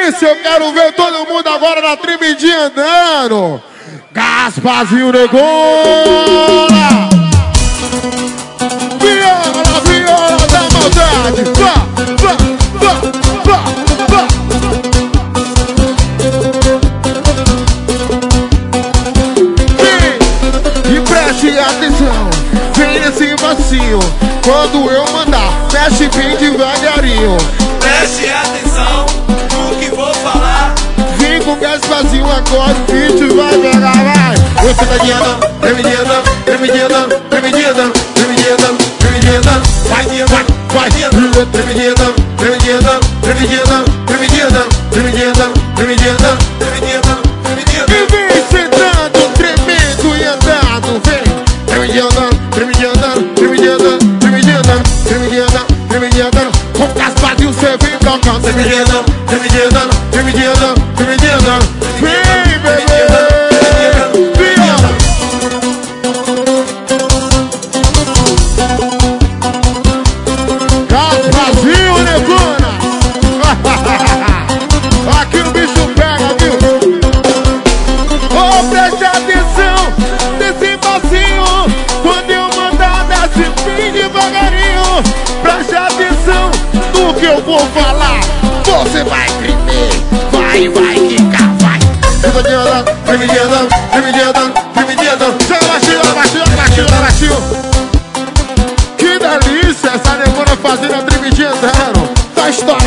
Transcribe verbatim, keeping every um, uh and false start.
delícia, eu quero ver todo mundo agora na tremidinha andando. Gasparzinho Negona. Viola, viola da maldade. Vá, vá, vá, vá, vá. Vem, e preste atenção. Vem nesse vacilo. Quando eu mandar, mexe bem devagarinho. Preste atenção no que vou falar. Vem com o Gasparzinho agora, o bicho vai pegar, vai. Você tá guiando, tremidinha, tremidinha, tremidinha, tremidinha, tremidinha. Vai, vai, vai, tremidinha, tremidinha, tremidinha, tremidinha, tremidinha, tremidinha, tremidinha. E vem sentando, tremendo e andando, vem. Tremidinha, tremidinha, tremidinha, tremidinha, tremidinha, tremidinha. Com o Gasparzinho você vem tocando, tremidinha, tremidinha, tremidinha, tremidinha. Vem, bebê. Gasparzinho Negona. Aqui o bicho pega, viu? Oh, preste atenção nesse passinho. Quando eu mandar, desce bem devagarinho. Preste atenção no que eu vou falar. Você vai tremer, vai, vai, quicar, vai. Tremidinha, tremidinha, tremidinha, tremidinha. Chega baixinho, baixinho, baixinho, baixinho. Que delícia essa Negona fazendo a tremidinha andando. Tá estourado.